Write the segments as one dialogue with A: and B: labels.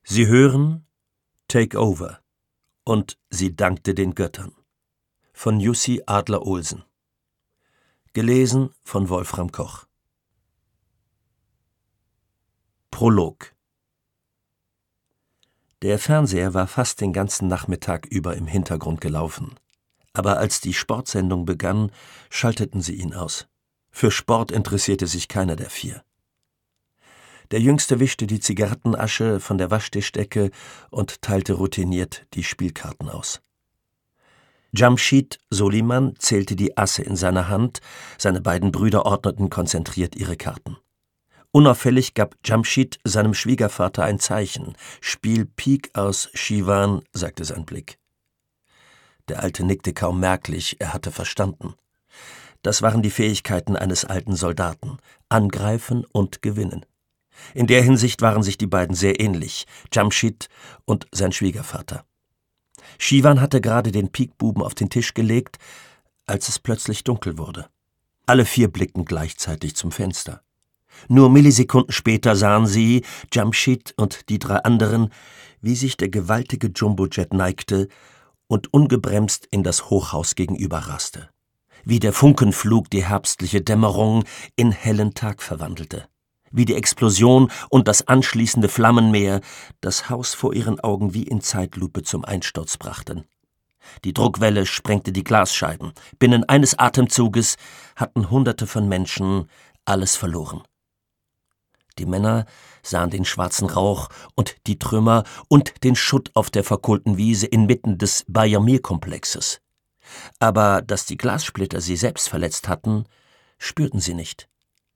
A: Sie hören Take Over und Sie dankte den Göttern von Jussi Adler-Olsen. Gelesen von Wolfram Koch. Prolog. Der Fernseher war fast den ganzen Nachmittag über im Hintergrund gelaufen. Aber als die Sportsendung begann, schalteten sie ihn aus. Für Sport interessierte sich keiner der vier. Der Jüngste wischte die Zigarettenasche von der Waschtischdecke und teilte routiniert die Spielkarten aus. Jamshid Soliman zählte die Asse in seiner Hand, seine beiden Brüder ordneten konzentriert ihre Karten. Unauffällig gab Jamshid seinem Schwiegervater ein Zeichen. »Spiel Pik aus Shivan«, sagte sein Blick. Der Alte nickte kaum merklich, er hatte verstanden. Das waren die Fähigkeiten eines alten Soldaten: Angreifen und gewinnen. In der Hinsicht waren sich die beiden sehr ähnlich, Jamshid und sein Schwiegervater. Shivan hatte gerade den Pikbuben auf den Tisch gelegt, als es plötzlich dunkel wurde. Alle vier blickten gleichzeitig zum Fenster. Nur Millisekunden später sahen sie, Jamshid und die drei anderen, wie sich der gewaltige Jumbojet neigte und ungebremst in das Hochhaus gegenüber raste. Wie der Funkenflug die herbstliche Dämmerung in hellen Tag verwandelte. Wie die Explosion und das anschließende Flammenmeer das Haus vor ihren Augen wie in Zeitlupe zum Einsturz brachten. Die Druckwelle sprengte die Glasscheiben. Binnen eines Atemzuges hatten Hunderte von Menschen alles verloren. Die Männer sahen den schwarzen Rauch und die Trümmer und den Schutt auf der verkohlten Wiese inmitten des Bayamir-Komplexes. Aber dass die Glassplitter sie selbst verletzt hatten, spürten sie nicht.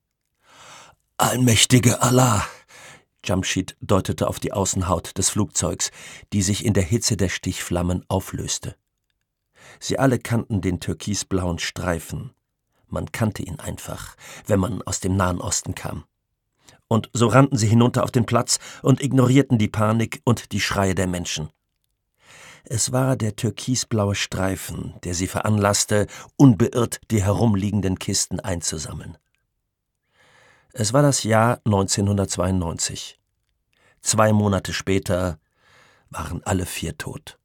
A: »Allmächtige Allah«, Jamshid deutete auf die Außenhaut des Flugzeugs, die sich in der Hitze der Stichflammen auflöste. Sie alle kannten den türkisblauen Streifen. Man kannte ihn einfach, wenn man aus dem Nahen Osten kam. Und so rannten sie hinunter auf den Platz und ignorierten die Panik und die Schreie der Menschen. Es war der türkisblaue Streifen, der sie veranlasste, unbeirrt die herumliegenden Kisten einzusammeln. Es war das Jahr 1992. 2 Monate später waren alle vier tot.